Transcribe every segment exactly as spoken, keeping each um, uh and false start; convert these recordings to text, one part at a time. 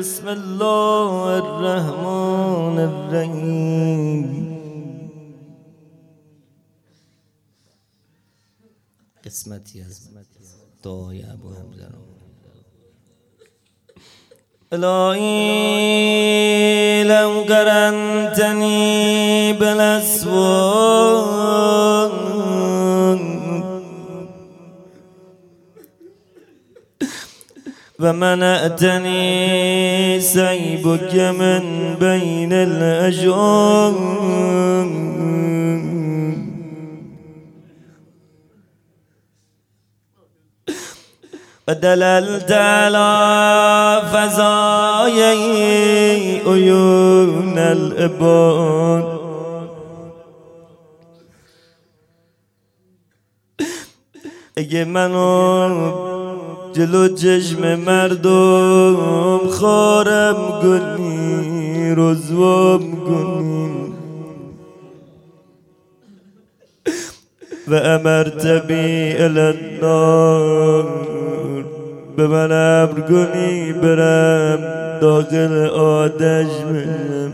بسم الله الرحمن الرحیم. قسمتی از دعای ابو حمزه الهی لو قرنتني بالأسوار ومنعتني سيبك من بين الأشجار ودللت على فزايا عيون العباد اگه منو جلو چشم مردم خارم کنی رسوام کنی و امرت بی الی النار به من امر کنی برم داخل آتش بشم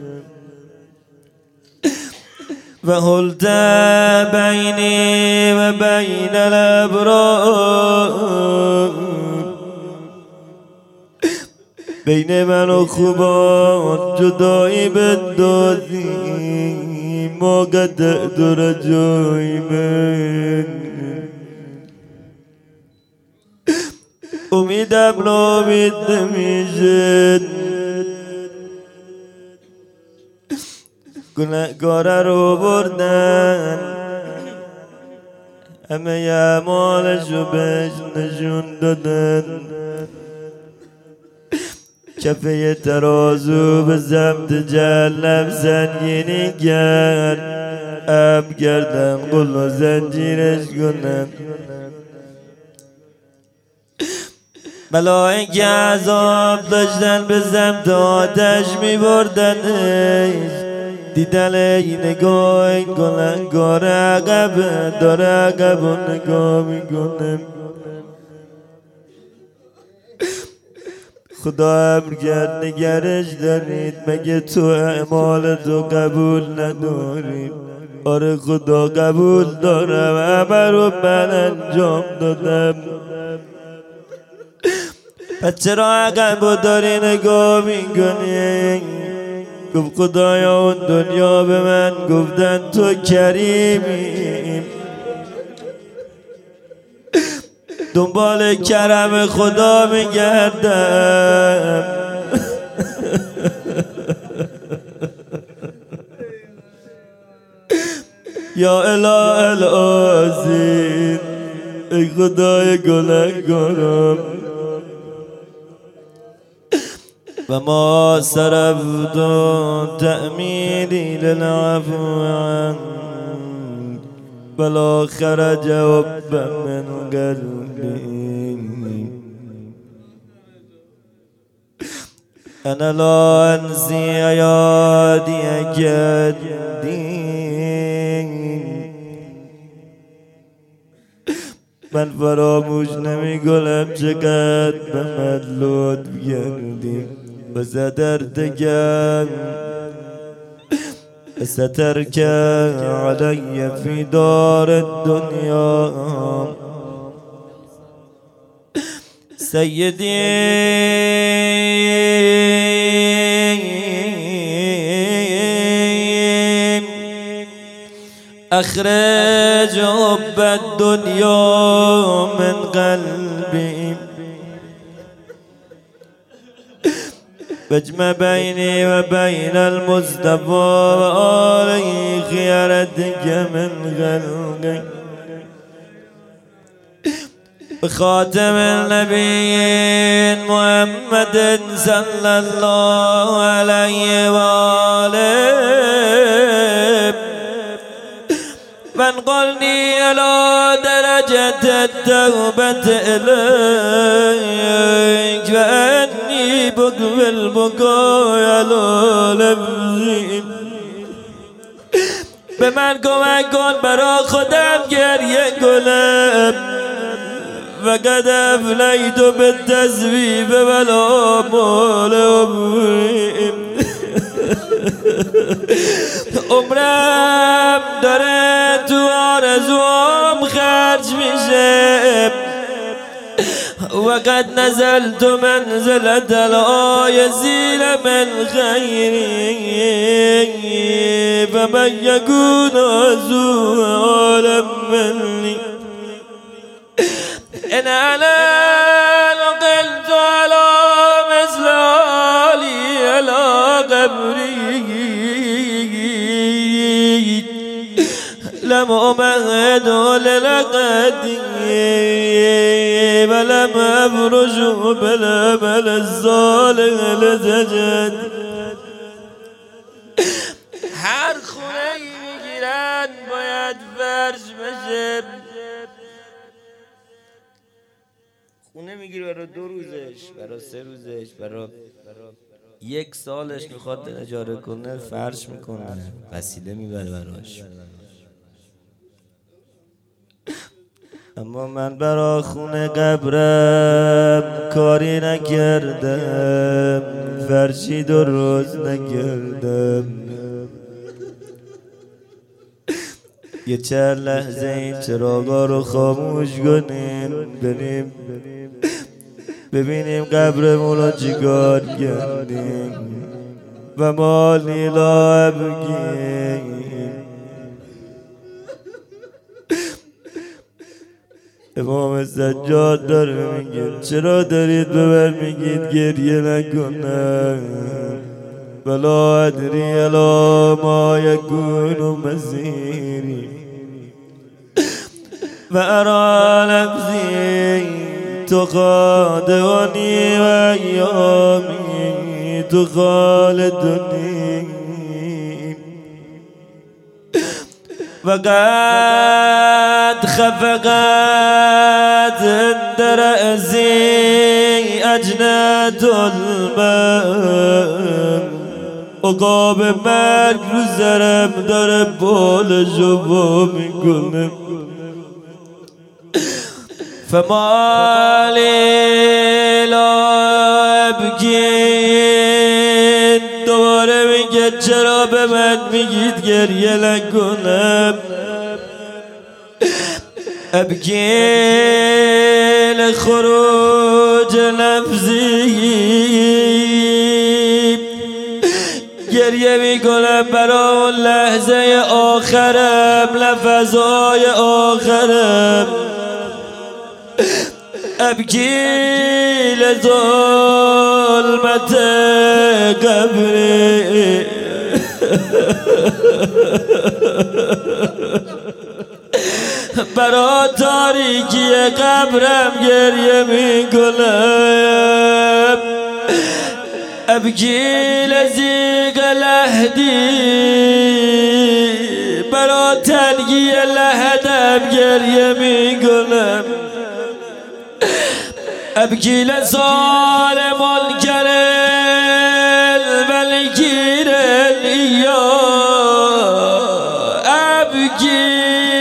و حلت بینی و بین الابرار بین من و خوبان جدایی بندازی ما قطع درجای من امیدم نامید نمیشه گناهکاره رو بردن همه اعمالشو بهش نشون دادن کفه ترازو به سمت جهنم سنگینی کرد ام کردن قل و زنجیرش کنن ملائکه عذاب داشتن به سمت آتش می بردنش دیدن این نگاه این گناهکار عقب داره عقب و نگاه میکنه خدا امر کرد نگرش دارید مگه تو اعمال تو قبول ندارید آره خدا قبول دارم همه رو من انجام دادم پس چرا عقب داری نگاه میکنی گفت خدایا اون دنیا به من گفتن تو کریمی دنبال کرم خدا میگردم یا اله العظیم ای خدای گناهکارم و ما صرفت تأمیلی للعفو عنك بلا خرج حبا من قلبي أنا لا أنسي عياديك الدين من فراموش نمی کنم چقدر به من لطف کردی و سترتکم سترك علي في دار الدنيا سيدي أخرج حب الدنيا من قلبي واجمع بيني وبين المصطفى وآله خيارتك من خلقي بخاتم النبيين محمد صلى الله عليه وآله وانقلني إلى درجة التوبة إليك وأني بكفي البكاء على لفظي به من کمک کن برا خودم گریه کنم فقد أفنيت بالتزويب والأمول عمرم داره تو آرزوام خرج میشه وقد نزلت منزلة الآيسين من خيري فمن يكون زوالا مني إن أنا نقلت على مثلالي على قبري لم أمهد للقدي ولم أفرش بلا بلا الظالم لزجد هر خونه میگیرن باید فرش بشه خونه میگیره برای دو روزش برای سه روزش برای یک سالش میخواد اجاره کنه فرش میکنه وسیله میبره براش اما من برا خونه قبرم کاری نکردم فرشی درست نکردم یه چند لحظه این چراغا رو خاموش کنیم بریم ببینیم قبرمون رو چیکار کردیم و ما لیلا بگیم امام سجاد داره میگه چرا دارید ببر میگید گریه نکنم ولا ادری الا ما یکون مسیری و ارا نفسی تخادعنی و ایامی تخالدنی وقد خفقت عند رأسي أجنة الماء عقاب مرگ رو سرم داره بالشو با میکنه فما لی لا ابکی دوباره میگه چرا به من میگید گریه نکنم ابکی لخروج نفسی گریه میکنم برای اون لحظه آخرم لحظه‌های آخرم ابکی لظلمت قبری برا تاریکی قبرم گریه میکنم ابکی لزیق لحدی برا تنگی لحدم گریه میکنم ابکی لسال منکر الملکین الیا ابکی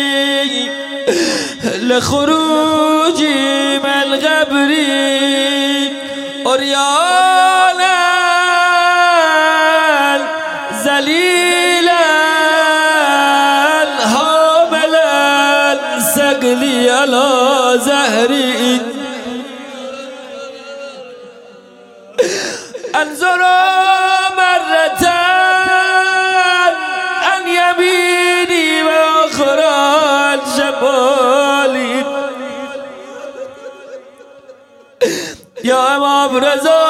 لخروجی من قبری عریانا ذلیلا حاملا ثقلی علی ظهری انظر مرة عن يميني وأخرى عن شمالي يا امام رضا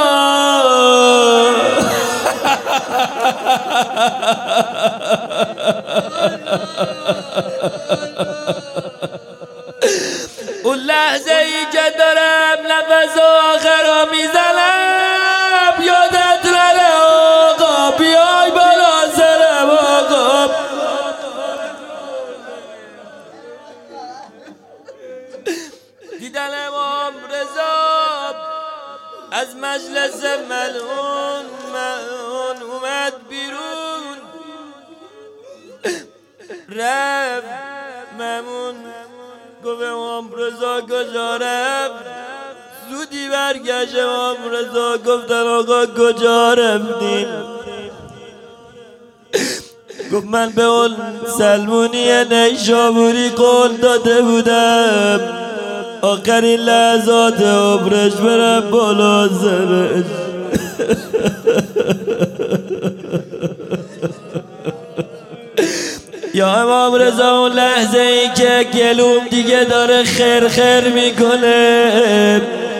اون لحظه ای که دارم نفس آخر رو میزنم یادت نره آقا بیای بالا سرم آقا دیدن امام رضا از مجلس ملعون ملعون اومد بیرون رفت ممون گفت امام رضا کجا رفت؟ زودی برگشت امام رضا گفتن آقا کجا رفتیم؟ گفت من به اون سلمونی نیشابوری قول داده بودم آخرین لحظات عمرش برم بالا سرش. یا امام رضا اون لحظه ای که گلوم دیگه داره خیر خیر میکنه،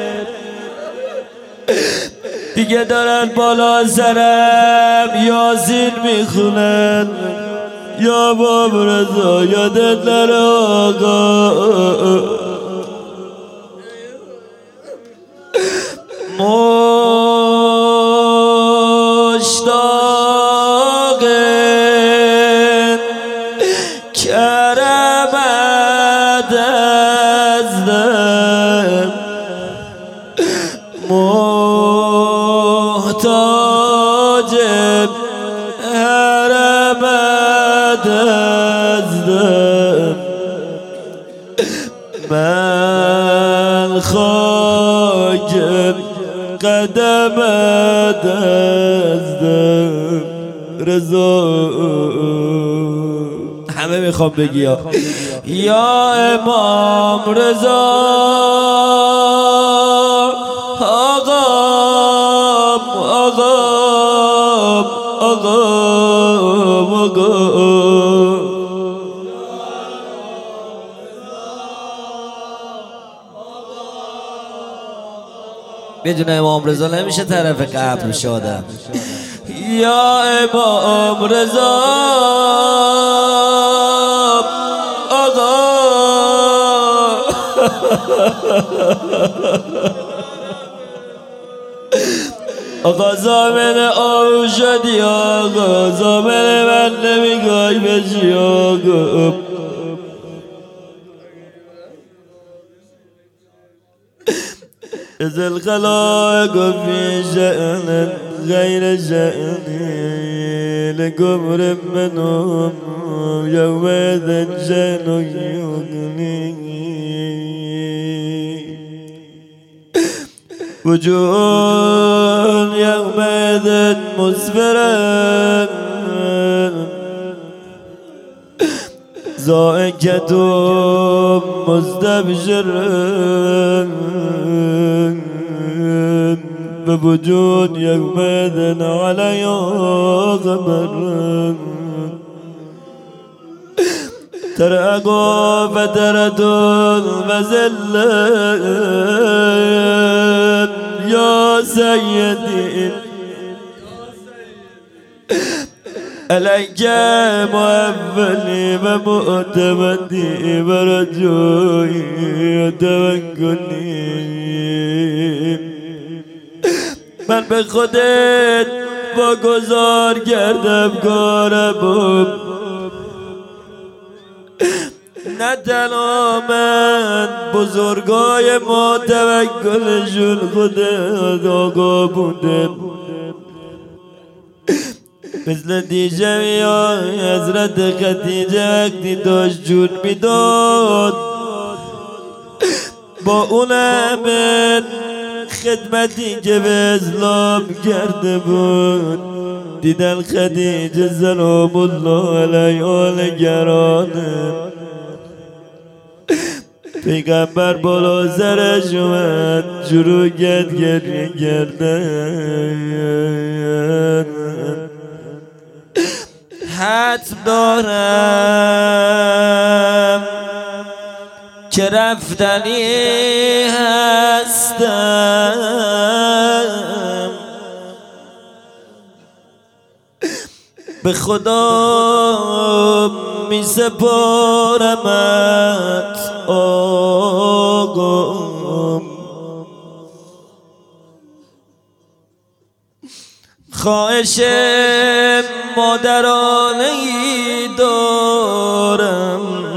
دیگه دارن بالا سرم یاسین میخونن، یا امام رضا یادت نره آقا مشتاق کرمت ازدم، محتاج حرمت ازدم، من خاکم قدمت ازدم. رضا همه میخوام بگی یا یا امام رضا آقا آقا آقا آقا بدون امام رضا نمیشه طرف قبر شادم. یا امام رضا آقا آقا زامن آو شدی آقا، زامن من نمیگای بشی آقا. از الخلائق في شأن غير شأني لكبر منهم يومئذ شأن يغنيه وجوه يومئذ مسفرة ضاحكة مستبشرة بوجود يومئذ عليها غبر ترقوا فترة وذلة يا سيدي عليك مؤولي ومؤتمدي ورجوي وتوكلي. من به خودت واگذار کردم کارم، نه تنها من بزرگای ما توکلشون خودت آقا بودم، مثل دیشبی ها حضرت خدیجه وقتی داشت جون میداد با اون همه خدمتی که به اسلام کرده بود دیدن خدیجه سلام الله علیها نگرانه. پیغمبر بالا سرش اومد شروع کرد گریه کردن. حتم دارم که رفتنی هستم، به خدا می سپارمت آقا. خواهش مادرانه ای دارم،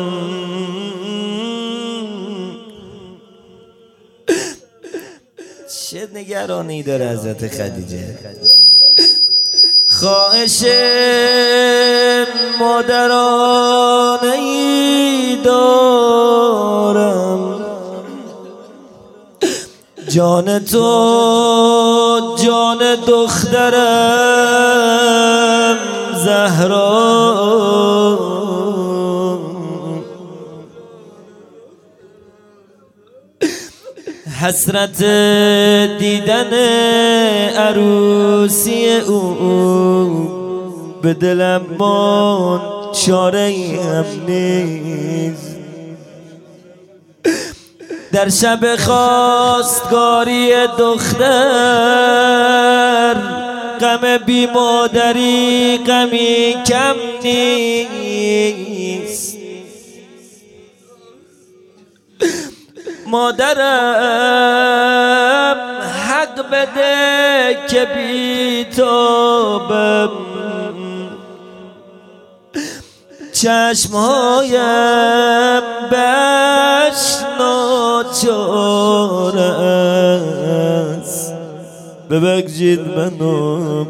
چه نگرانی داره حضرت خدیجه. خواهش مادرانه ای دارم جان تو جان دخترم زهرا، حسرت دیدن عروسی او به دلم مان چاره هم نیست. در شب خواستگاری دختر غم بی مادری غمی کم نیست. مادرم حق بده که بی تابم، چشمهایم بهش ناچار است. ببخشید منم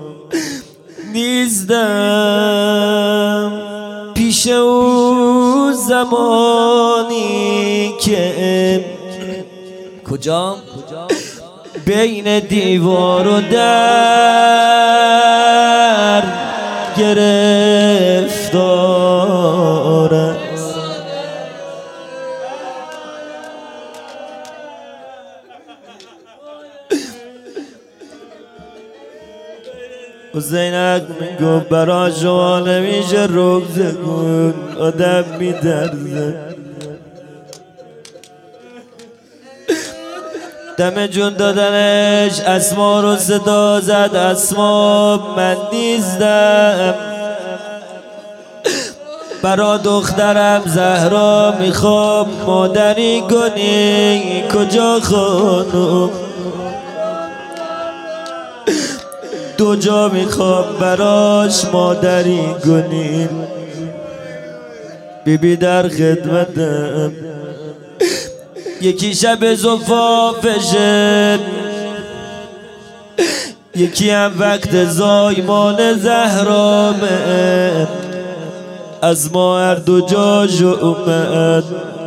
نیستم پیش او زمانی که کجا بین دیوار و در گرفتار است. حسینک میگفت برا شما نمیشه رگزه کن، آدم میدرزه. دم جون دادنش اسما رو صدا زد، اسما من نیستم. برا دخترم زهرا میخوام مادری کنی، کجا خانم؟ دو جا میخوام براش مادری کنی. بیبی در خدمتم، یکی شب زفافشه، یکی هم وقت زایمان زهرامه. از ما هر دو جاشو اومد.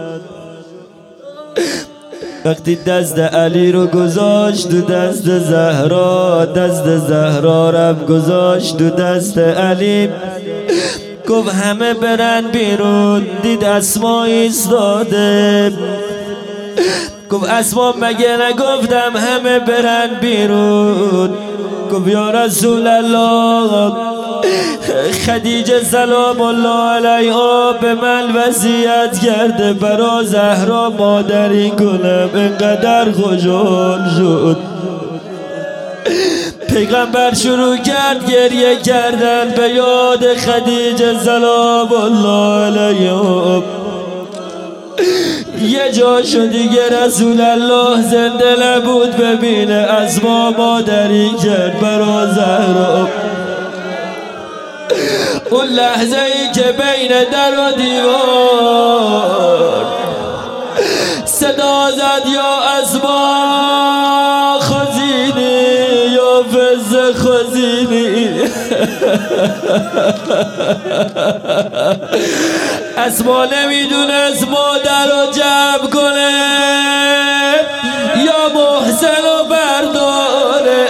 وقتی دست علی رو گذاشت دو دست زهرا، دست زهرا رم گذاشت دو دست علی. گفت همه برن بیرون، دید اسما ایستاده. گفت اسما مگه نگفتم همه برن بیرون؟ گفت یا رسول الله خدیجه سلام الله علیها به من وصیت کرده برا زهرا مادری کنم. اینقدر خوشحال شد پیغمبر شروع کرد گریه کردن به یاد خدیجه سلام الله علیها. یه جاشو دیگه رسول الله زنده نبود ببینه، اسما مادری کرد برا زهرا. اون لحظه ای که بین در و دیوار صدا زد یا اسما خزینی یا فز خزینی. اسما نمیدونست مادر رو جمع کنه یا محسن رو برداره.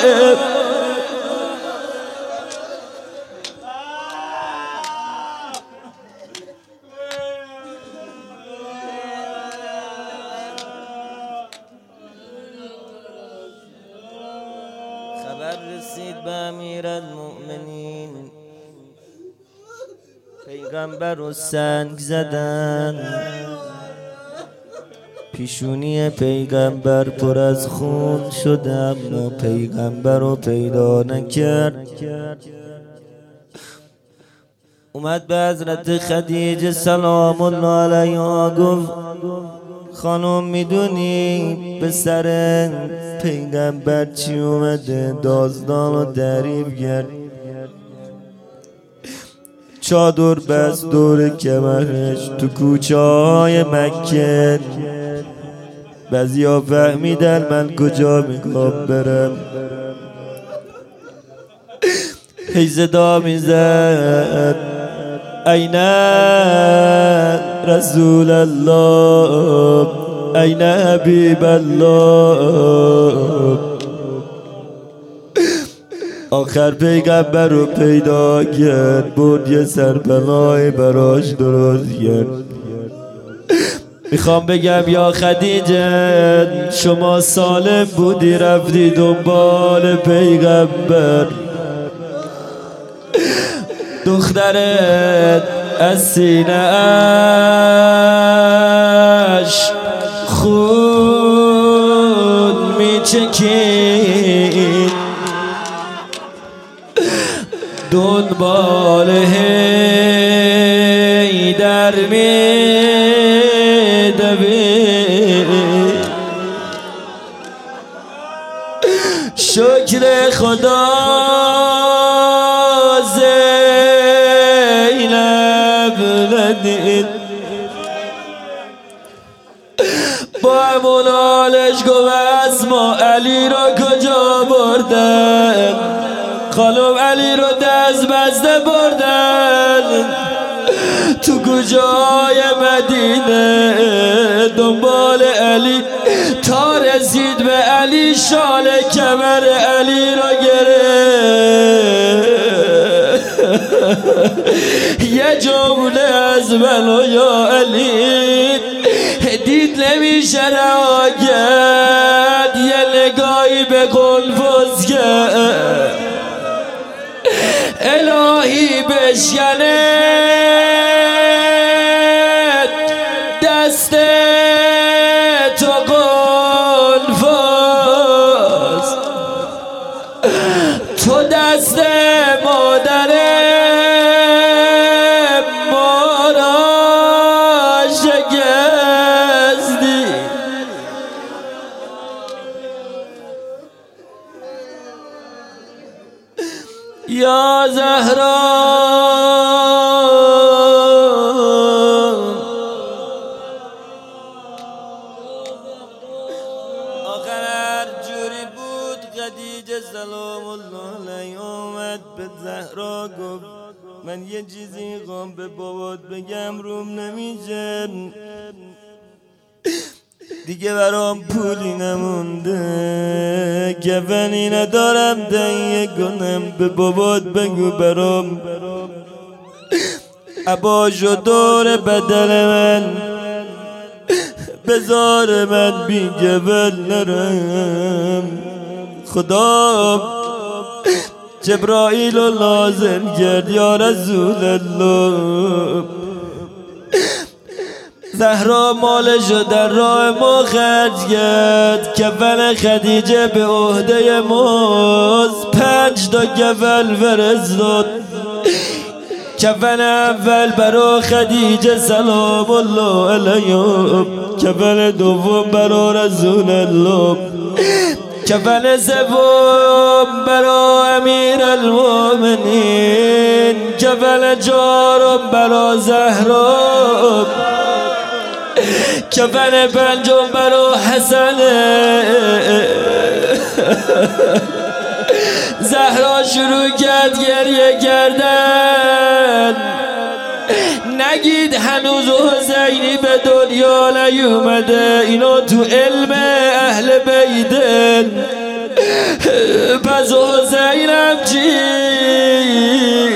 خبر رسید به امیرالمؤمنین، پیغمبر رو سنگ زدن. پیشونی پیغمبر پر از خون شد اما پیغمبر رو پیدا نکرد. اومد به حضرت خدیجه سلام الله علیها گفت خانم میدونی به سر پیغمبر چی اومده؟ داستان رو تعریف کرد. چادر بست دور کمرش تو کوچه های مکه. بعضیا فهمیدن من کجا میخوام برم. هی صدا میزد این رسول الله ای حبیب الله. آخر پیغمبر رو پیدا کرد، بود یه سرپناه براش درست کرد. میخوام بگم یا خدیجه شما سالم بودی رفتی دنبال پیغمبر، دخترت از سینه اش خون میچکید، دنبال حیدر میدوید. شکر خدا زینب ندید، با همون حالش گفت اسما علی را کجا بردن، خانم علی رو دست بسته بردن تو کجای مدینه، دنبال علی تا رسید به علی، شال کمر علی را گرفت. یه جمله از منو یا علی دید نمیشه رها کرد، یه نگاهی به قلفز کرد، الهی بشکنه دست تو قلفز، تو دست مادر ما را شکستی. یا زهرا آخر هر جوری بود خدیجه سلام الله علیها اومد به زهرا گفت من یه چیزی خوام به بابات بگم روم نمیشه، دیگه برام پولی نمونده، کفنی ندارم تهیه کنم، به بابات بگو برام عباشو دور بدن من بذار من بی کفن نرم. خدا جبرائیل رو لازم کرد یا رسول الله، زهرا مالشو در راه ما خرج کرد، کفن خدیجه به عهده ماست، پنج تا کفن فرستاد، کفن اول برا خدیجه سلام الله علیها، کفن دوم برا رسول الله، کفن سوم برا امیر المؤمنین، کفن چهارم برا زهرا، کفن پنجم برا حسن. زهرا شروع کرد گریه کردن، نگید هنوز حسینی به دنیا نیومده، اینا تو علم اهل بیتن، پس حسینم چی؟